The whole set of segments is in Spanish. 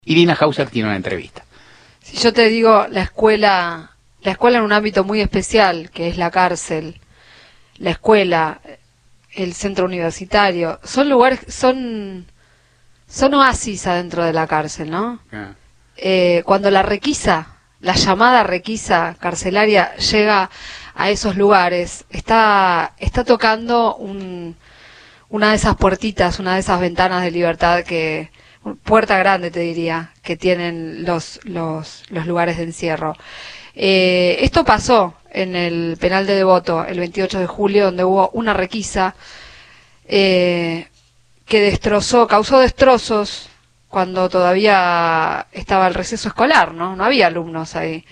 Irina Hauser tiene una entrevista. Si yo te digo la escuela en un ámbito muy especial, que es la cárcel, la escuela, el centro universitario, son lugares, son oasis adentro de la cárcel, ¿no? Ah. Cuando la requisa, la llamada requisa carcelaria llega a esos lugares, está tocando una de esas puertitas, una de esas ventanas de libertad puerta grande te diría, que tienen los lugares de encierro. Esto pasó en el penal de Devoto el 28 de julio, donde hubo una requisa que causó destrozos cuando todavía estaba el receso escolar, ¿no? No había alumnos ahí.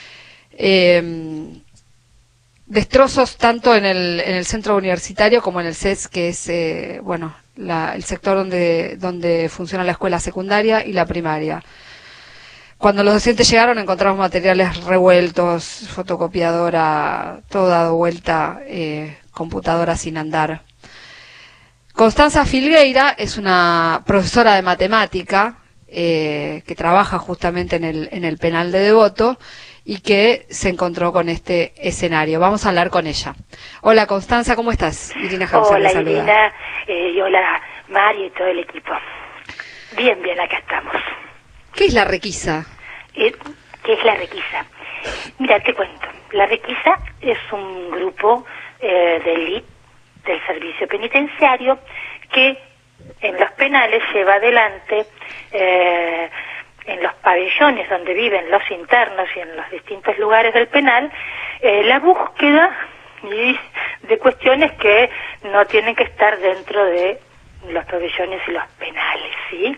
Destrozos tanto en el centro universitario como en el CES, que es, el sector donde funciona la escuela secundaria y la primaria. Cuando los docentes llegaron encontramos materiales revueltos, fotocopiadora, todo dado vuelta, computadora sin andar. Constanza Filgueira es una profesora de matemática que trabaja justamente en el penal de Devoto y que se encontró con este escenario. Vamos a hablar con ella. Hola Constanza, ¿cómo estás? Irina Hauser Hola la saluda. Irina, y hola Mari y todo el equipo. Bien, acá estamos. ¿Qué es la requisa? ¿Qué es la requisa? Mira, te cuento. La requisa es un grupo de élite del servicio penitenciario que en los penales lleva adelante en los pabellones donde viven los internos y en los distintos lugares del penal la búsqueda de cuestiones que no tienen que estar dentro de los pabellones y los penales, ¿sí?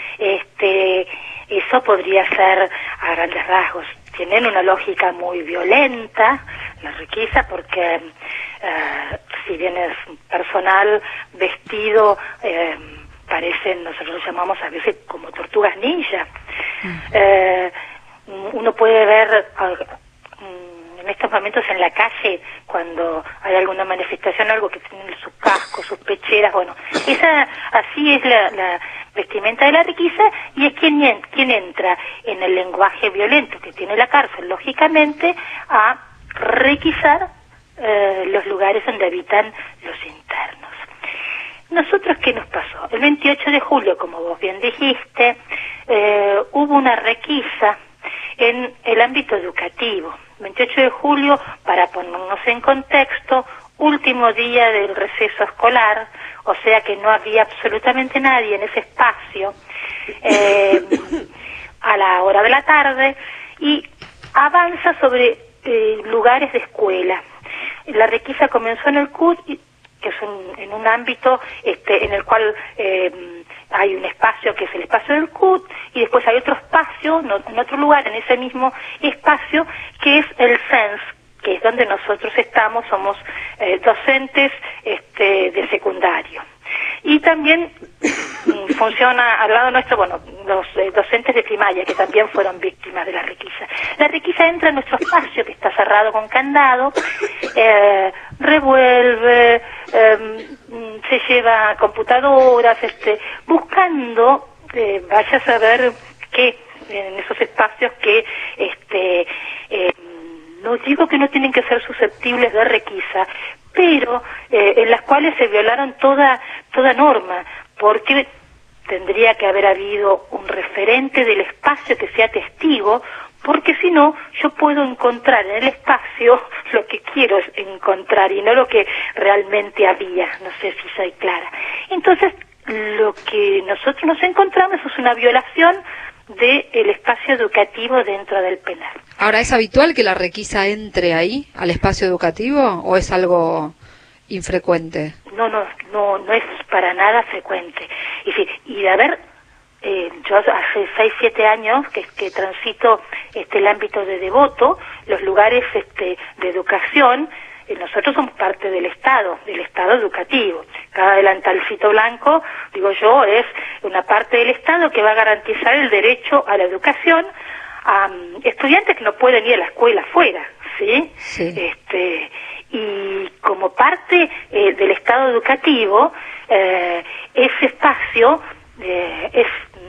Eso podría ser a grandes rasgos. Tienen una lógica muy violenta, la requisa, porque si bien es personal vestido, parecen, nosotros lo llamamos a veces como tortugas ninja. Uno puede ver en estos momentos en la calle, cuando hay alguna manifestación, algo que tienen sus cascos, sus pecheras, así es la vestimenta de la requisa, y es quien entra en el lenguaje violento que tiene la cárcel, lógicamente, a requisar los lugares donde habitan los internos. Nosotros, ¿qué nos pasó? El 28 de julio, como vos bien dijiste, hubo una requisa en el ámbito educativo. 28 de julio, para ponernos en contexto, último día del receso escolar, o sea que no había absolutamente nadie en ese espacio a la hora de la tarde, y avanza sobre lugares de escuela. La requisa comenzó en el CUT, que es en un ámbito en el cual hay un espacio que es el espacio del CUT, y después hay otro espacio, en otro lugar, en ese mismo espacio, que es el CENS, que es donde nosotros estamos, somos docentes de secundario. Y también funciona al lado nuestro, los docentes de primaria, que también fueron víctimas de la requisa. La requisa entra en nuestro espacio, que está cerrado con candado, revuelve, se lleva computadoras, buscando, vaya a saber qué, en esos espacios que, no digo que no tienen que ser susceptibles de requisa, pero en las cuales se violaron toda norma, porque tendría que haber habido un referente del espacio que sea testigo, porque si no, yo puedo encontrar en el espacio lo que quiero encontrar y no lo que realmente había. No sé si soy clara. Entonces, lo que nosotros nos encontramos es una violación del espacio educativo dentro del penal. Ahora, ¿es habitual que la requisa entre ahí, al espacio educativo, o es algo infrecuente? No es para nada frecuente. Y de haber, yo hace 6-7 años que transito el ámbito de Devoto, los lugares de educación, nosotros somos parte del Estado educativo. Cada delantalcito blanco, digo yo, es una parte del Estado que va a garantizar el derecho a la educación a estudiantes que no pueden ir a la escuela afuera, ¿sí? Sí. Y como parte del Estado educativo, ese espacio es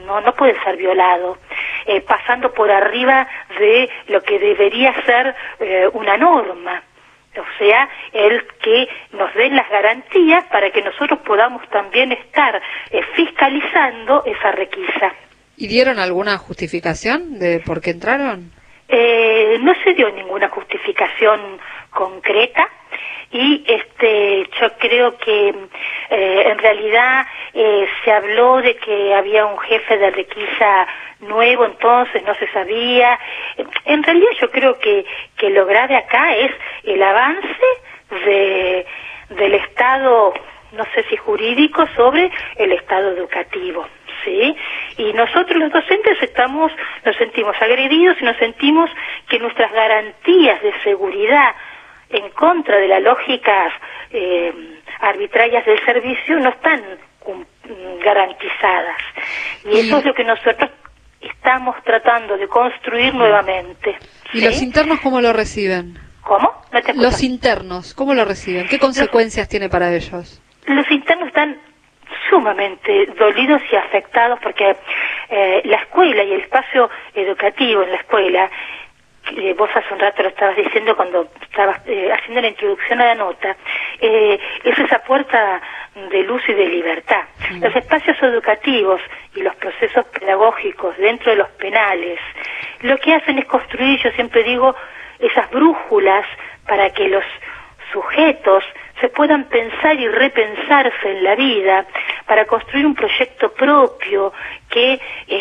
no puede ser violado, pasando por arriba de lo que debería ser una norma. O sea, el que nos den las garantías para que nosotros podamos también estar fiscalizando esa requisa. ¿Y dieron alguna justificación de por qué entraron? No se dio ninguna justificación concreta y yo creo que en realidad se habló de que había un jefe de requisa nuevo, entonces no se sabía. En realidad yo creo que lo grave acá es el avance del Estado, no sé si jurídico, sobre el Estado educativo, ¿sí? Y nosotros los docentes nos sentimos agredidos y nos sentimos que nuestras garantías de seguridad en contra de las lógicas arbitrarias del servicio no están garantizadas. Y eso es lo que nosotros estamos tratando de construir nuevamente. ¿Y ¿sí? los internos cómo lo reciben? ¿Cómo? No te escucho. Los internos, ¿cómo lo reciben? ¿Qué consecuencias tiene para ellos? Los internos están sumamente dolidos y afectados porque la escuela y el espacio educativo en la escuela, vos hace un rato lo estabas diciendo cuando estabas haciendo la introducción a la nota, es esa puerta de luz y de libertad. Los espacios educativos y los procesos pedagógicos dentro de los penales lo que hacen es construir, yo siempre digo, esas brújulas para que los sujetos se puedan pensar y repensarse en la vida, para construir un proyecto propio que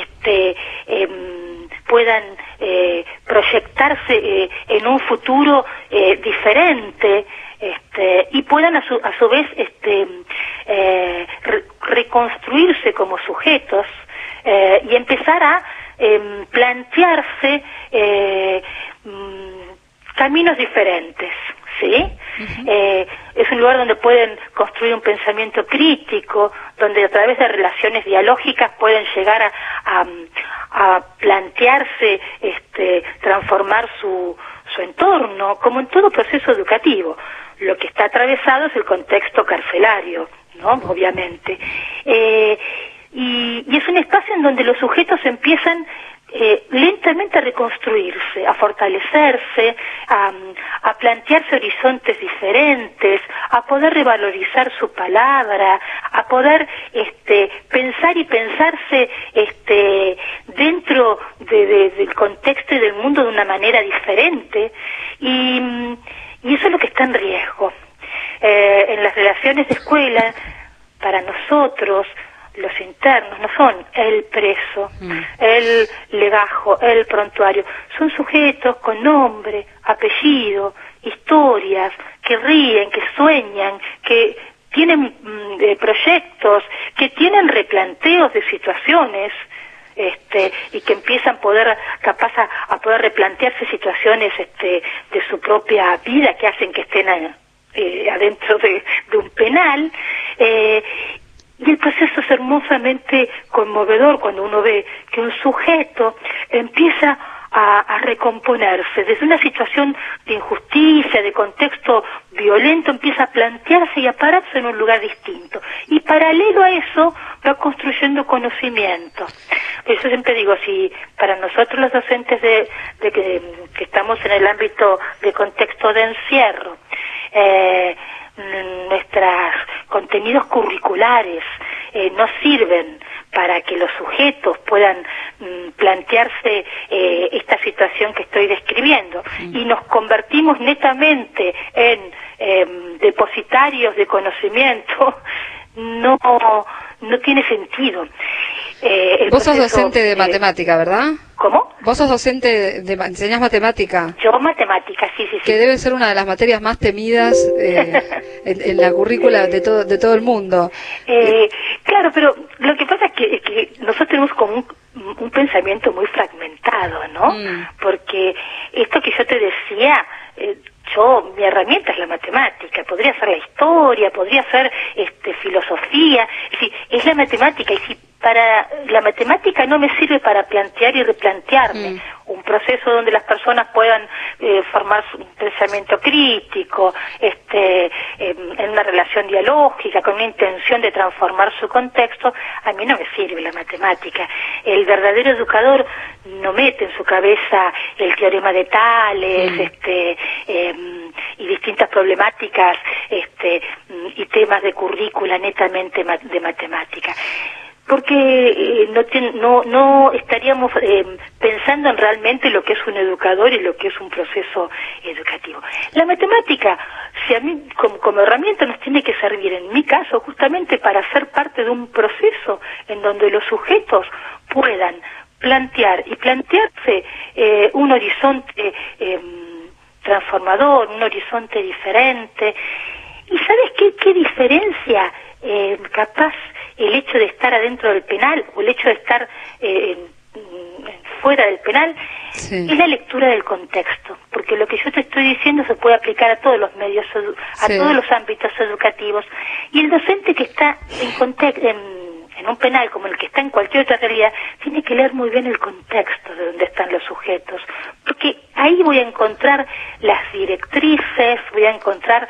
puedan proyectarse en un futuro diferente, y puedan a su vez reconstruirse como sujetos y empezar a plantearse caminos diferentes, ¿sí? Es un lugar donde pueden construir un pensamiento crítico, donde a través de relaciones dialógicas pueden llegar a plantearse, transformar su entorno, como en todo proceso educativo. Lo que está atravesado es el contexto carcelario, ¿no? Obviamente. Y es un espacio en donde los sujetos empiezan lentamente a reconstruirse, a fortalecerse, a plantearse horizontes diferentes, a poder revalorizar su palabra, a poder pensar y pensarse dentro del contexto y del mundo de una manera diferente, y eso es lo que está en riesgo. En las relaciones de escuela, para nosotros, los internos no son el preso, el legajo, el prontuario, son sujetos con nombre, apellido, historias, que ríen, que sueñan, que tienen proyectos, que tienen replanteos de situaciones, y que empiezan capaz a poder replantearse situaciones de su propia vida que hacen que estén adentro de un penal, y el proceso es hermosamente conmovedor cuando uno ve que un sujeto empieza a recomponerse desde una situación de injusticia, de contexto violento, empieza a plantearse y a pararse en un lugar distinto. Y paralelo a eso va construyendo conocimiento. Por eso siempre digo, si para nosotros los docentes que estamos en el ámbito de contexto de encierro, nuestros contenidos curriculares no sirven para que los sujetos puedan plantearse esta situación que estoy describiendo, y nos convertimos netamente en depositarios de conocimiento, no tiene sentido. Vos sos docente de matemática, ¿verdad? ¿Cómo? Vos sos docente enseñás matemática. Yo matemática, sí. Que debe ser una de las materias más temidas en la currícula de todo el mundo. Claro, pero lo que pasa es que nosotros tenemos como un pensamiento muy fragmentado, ¿no? Porque esto que yo te decía, mi herramienta es la matemática, podría ser la historia, podría ser filosofía, es decir, es la matemática, y si la matemática no me sirve para plantear y replantearme un proceso donde las personas puedan formar un pensamiento crítico, en una relación dialógica, con una intención de transformar su contexto. A mí no me sirve la matemática. El verdadero educador no mete en su cabeza el teorema de Tales, y distintas problemáticas, y temas de currícula netamente de matemática, porque no estaríamos pensando en realmente lo que es un educador y lo que es un proceso educativo. La matemática, si a mí como herramienta, nos tiene que servir, en mi caso, justamente para ser parte de un proceso en donde los sujetos puedan plantearse un horizonte transformador, un horizonte diferente. ¿Y sabes qué diferencia capaz el hecho de estar adentro del penal o el hecho de estar fuera del penal? Sí. Es la lectura del contexto, porque lo que yo te estoy diciendo se puede aplicar a todos los medios, a todos los ámbitos educativos, y el docente que está en un penal como el que está en cualquier otra realidad tiene que leer muy bien el contexto de donde están los sujetos, porque ahí voy a encontrar las directrices, voy a encontrar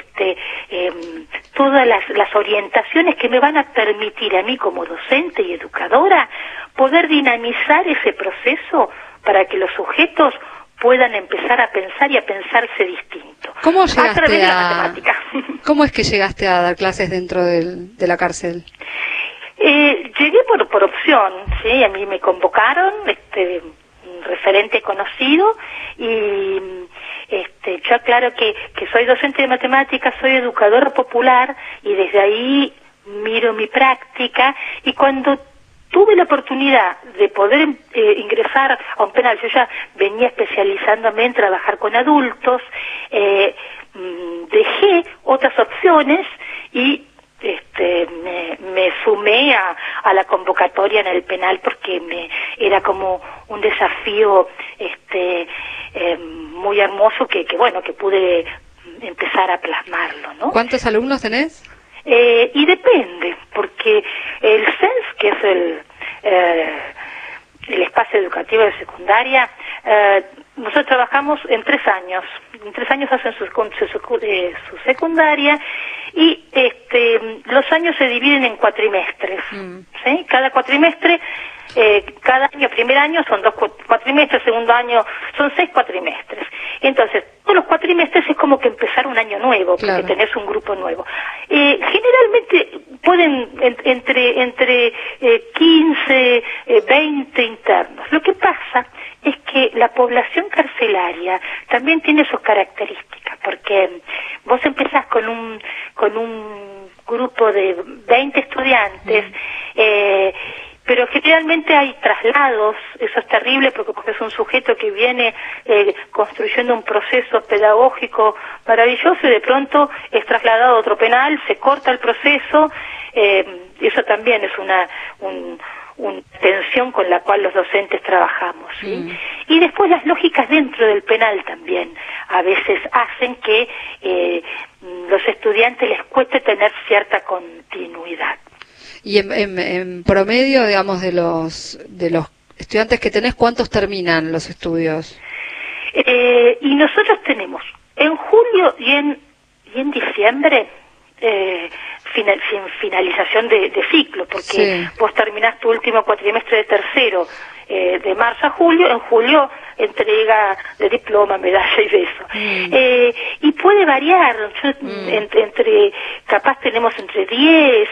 todas las orientaciones que me van a permitir a mí como docente y educadora poder dinamizar ese proceso para que los sujetos puedan empezar a pensar y a pensarse distinto. ¿Cómo llegaste a través de la matemática? ¿Cómo es que llegaste a dar clases dentro de la cárcel? Llegué por opción, sí, a mí me convocaron, un referente conocido, y yo aclaro que soy docente de matemáticas, soy educadora popular, y desde ahí miro mi práctica, y cuando tuve la oportunidad de poder ingresar a un penal, yo ya venía especializándome en trabajar con adultos, dejé otras opciones y me sumé a la convocatoria en el penal, porque era como un desafío muy hermoso que pude empezar a plasmarlo, ¿no? ¿Cuántos alumnos tenés? Y depende, porque el CENS, que es el espacio educativo de secundaria, nosotros trabajamos en 3 años. En 3 años hacen su secundaria, y los años se dividen en cuatrimestres, ¿sí? Cada cuatrimestre, cada año, primer año son 2 cuatrimestres, segundo año son 6 cuatrimestres. Entonces, todos los cuatrimestres es como que empezar un año nuevo, porque claro, tenés un grupo nuevo. Generalmente pueden entre 15, 20 internos. Lo que pasa es que la población carcelaria también tiene sus características, porque vos empezás con un grupo de 20 estudiantes, pero generalmente hay traslados. Eso es terrible, porque es un sujeto que viene construyendo un proceso pedagógico maravilloso, y de pronto es trasladado a otro penal, se corta el proceso. Eso también es una tensión con la cual los docentes trabajamos, ¿sí? Y después las lógicas dentro del penal también a veces hacen que los estudiantes les cueste tener cierta continuidad. Y en promedio, digamos, de los estudiantes que tenés, ¿cuántos terminan los estudios? Y nosotros tenemos en julio y en diciembre finalización de ciclo, porque sí, vos terminás tu último cuatrimestre de tercero de marzo a julio. En julio entrega de diploma, medalla y beso. Y puede variar, capaz tenemos entre 10,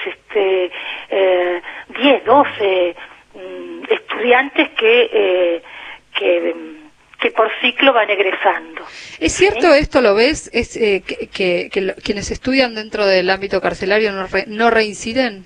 12 estudiantes que por ciclo van egresando. ¿Es cierto esto, lo ves? ¿Es que quienes estudian dentro del ámbito carcelario no reinciden?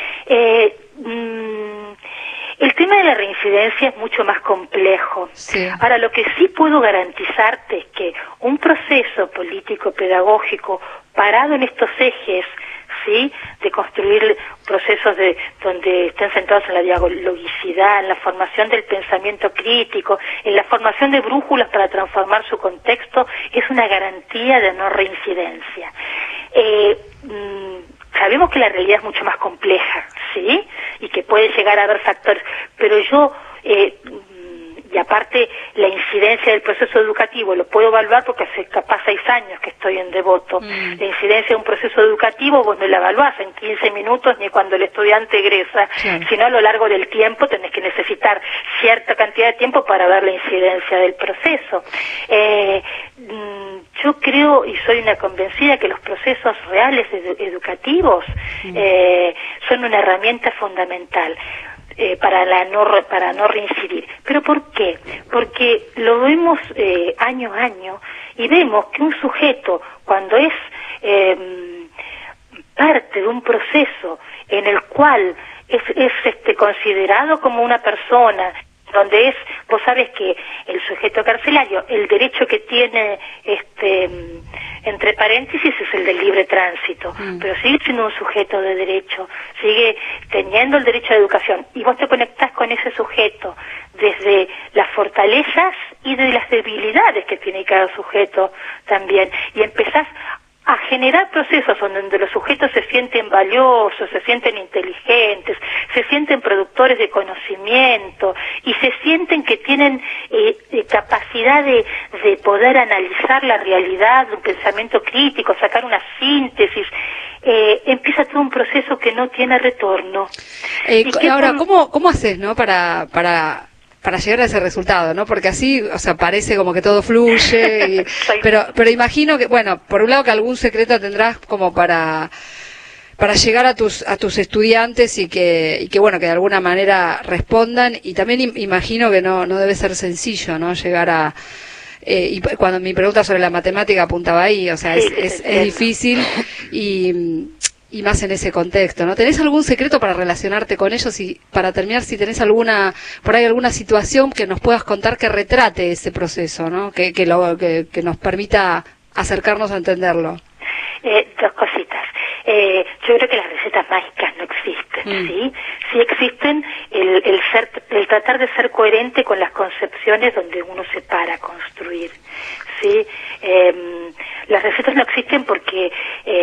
El tema de la reincidencia es mucho más complejo. Sí. Ahora, lo que sí puedo garantizarte es que un proceso político-pedagógico parado en estos ejes, ¿sí?, de construir procesos donde estén centrados en la dialogicidad, en la formación del pensamiento crítico, en la formación de brújulas para transformar su contexto, es una garantía de no reincidencia. Sabemos que la realidad es mucho más compleja, ¿sí?, y que puede llegar a haber factores, pero yo y aparte la incidencia del proceso educativo lo puedo evaluar porque hace capaz 6 años que estoy en Devoto. La incidencia de un proceso educativo vos no la evaluás en 15 minutos ni cuando el estudiante egresa, sino a lo largo del tiempo tenés que necesitar cierta cantidad de tiempo para ver la incidencia del proceso. Yo creo y soy una convencida que los procesos reales educativos son una herramienta fundamental para no reincidir. ¿Pero por qué? Porque lo vemos año a año y vemos que un sujeto, cuando es parte de un proceso en el cual es considerado como una persona, donde vos sabes que el sujeto carcelario, el derecho que tiene, entre paréntesis, es el del libre tránsito, pero sigue siendo un sujeto de derecho, sigue teniendo el derecho a la educación, y vos te conectás con ese sujeto desde las fortalezas y de las debilidades que tiene cada sujeto también, y empezás a generar procesos donde los sujetos se sienten valiosos, se sienten inteligentes, se sienten productores de conocimiento y se sienten que tienen capacidad de poder analizar la realidad, un pensamiento crítico, sacar una síntesis. Empieza todo un proceso que no tiene retorno. Ahora, ¿cómo haces, no, para llegar a ese resultado, ¿no? Porque así, o sea, parece como que todo fluye, pero imagino que, bueno, por un lado que algún secreto tendrás como para llegar a tus estudiantes y que bueno, que de alguna manera respondan, y también imagino que no debe ser sencillo, ¿no? Llegar a y cuando mi pregunta sobre la matemática apuntaba ahí, o sea, es difícil y más en ese contexto, ¿no? ¿Tenés algún secreto para relacionarte con ellos? Y para terminar, si tenés alguna situación que nos puedas contar que retrate ese proceso, ¿no? Que nos permita acercarnos a entenderlo. 2 cositas. Yo creo que las recetas mágicas no existen, ¿sí? Sí existen el tratar de ser coherente con las concepciones donde uno se para a construir, ¿sí? Las recetas no existen porque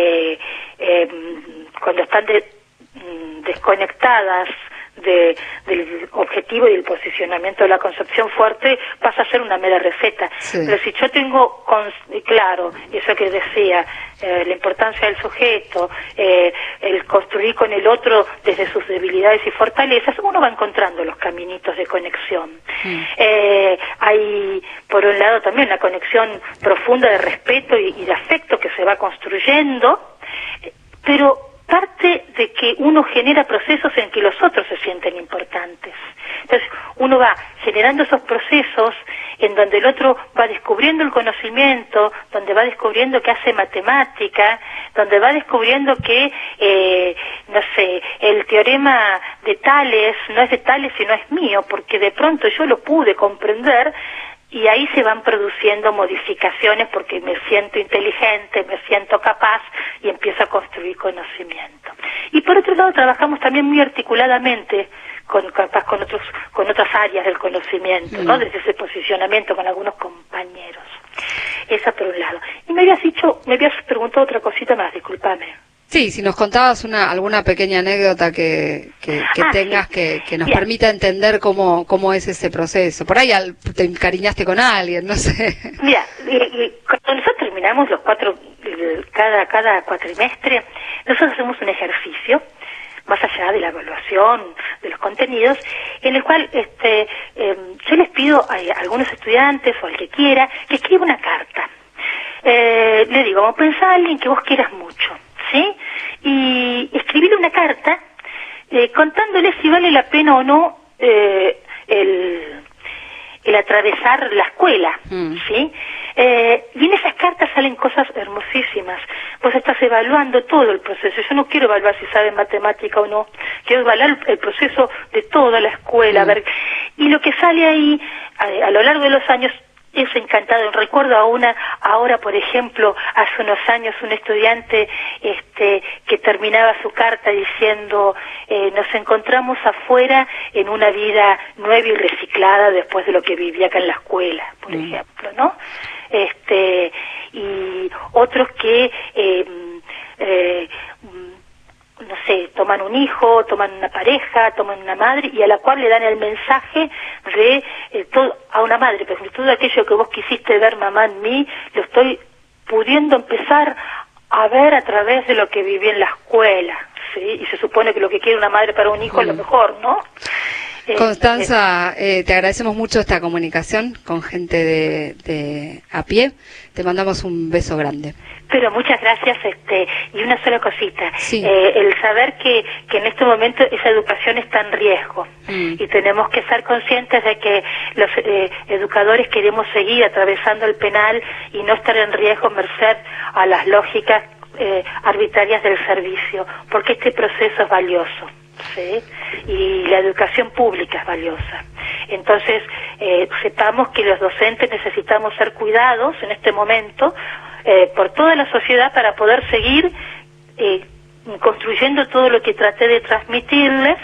cuando están desconectadas del objetivo y del posicionamiento de la concepción fuerte, pasa a ser una mera receta. Sí. Pero si yo tengo claro eso que decía, la importancia del sujeto, el construir con el otro desde sus debilidades y fortalezas, uno va encontrando los caminitos de conexión. Hay, por un lado, también una conexión profunda de respeto y de afecto que se va construyendo, pero parte de que uno genera procesos en que los otros se sienten importantes. Entonces, uno va generando esos procesos en donde el otro va descubriendo el conocimiento, donde va descubriendo que hace matemática, donde va descubriendo que, no sé, el teorema de Tales no es de Tales sino es mío, porque de pronto yo lo pude comprender. Y ahí se van produciendo modificaciones porque me siento inteligente, me siento capaz y empiezo a construir conocimiento. Y por otro lado trabajamos también muy articuladamente con otras áreas del conocimiento, ¿no? Desde ese posicionamiento con algunos compañeros. Esa por un lado. Y me habías preguntado otra cosita más, discúlpame. Sí, si nos contabas alguna pequeña anécdota que tengas sí. que nos permita entender cómo es ese proceso. Por ahí te encariñaste con alguien, no sé. Mira, cuando nosotros terminamos los 4, cada cuatrimestre, nosotros hacemos un ejercicio, más allá de la evaluación de los contenidos, en el cual yo les pido a algunos estudiantes o al que quiera que escriba una carta. Le digo, vamos a pensar a alguien que vos quieras mucho, ¿sí? Y escribirle una carta contándole si vale la pena o no el atravesar la escuela, ¿sí? Y en esas cartas salen cosas hermosísimas. Vos estás evaluando todo el proceso. Yo no quiero evaluar si saben matemática o no. Quiero evaluar el proceso de toda la escuela. A ver. Y lo que sale ahí, a lo largo de los años, es encantado. Recuerdo ahora, por ejemplo, hace unos años un estudiante que terminaba su carta diciendo nos encontramos afuera en una vida nueva y reciclada después de lo que vivía acá en la escuela, por ejemplo, ¿no? Y otros que no sé, toman un hijo, toman una pareja, toman una madre, y a la cual le dan el mensaje de a una madre, por ejemplo, todo aquello que vos quisiste ver, mamá, en mí, lo estoy pudiendo empezar a ver a través de lo que viví en la escuela, ¿sí? Y se supone que lo que quiere una madre para un hijo es lo mejor, ¿no? Constanza, te agradecemos mucho esta comunicación con gente de a pie. Te mandamos un beso grande. Pero muchas gracias, y una sola cosita. Sí. El saber que en este momento esa educación está en riesgo. Y tenemos que ser conscientes de que los educadores queremos seguir atravesando el penal y no estar en riesgo merced a las lógicas arbitrarias del servicio, porque este proceso es valioso, ¿sí? Y la educación pública es valiosa. Entonces, sepamos que los docentes necesitamos ser cuidados en este momento por toda la sociedad para poder seguir construyendo todo lo que traté de transmitirles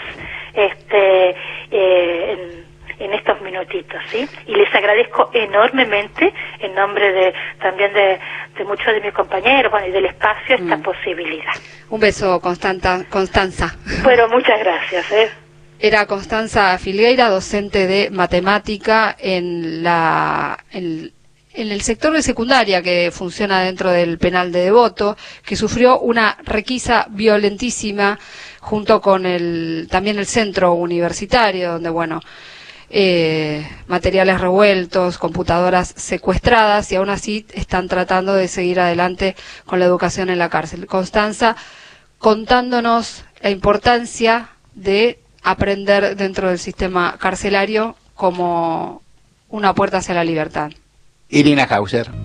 en estos minutitos, ¿sí? Y les agradezco enormemente en nombre también de muchos de mis compañeros, bueno, y del espacio, esta posibilidad. Un beso, Constanza. Bueno, muchas gracias. Era Constanza Filgueira, docente de matemática en el sector de secundaria que funciona dentro del penal de Devoto, que sufrió una requisa violentísima junto con también el centro universitario, donde, bueno, materiales revueltos, computadoras secuestradas, y aún así están tratando de seguir adelante con la educación en la cárcel. Constanza contándonos la importancia de aprender dentro del sistema carcelario como una puerta hacia la libertad. Irina Hauser.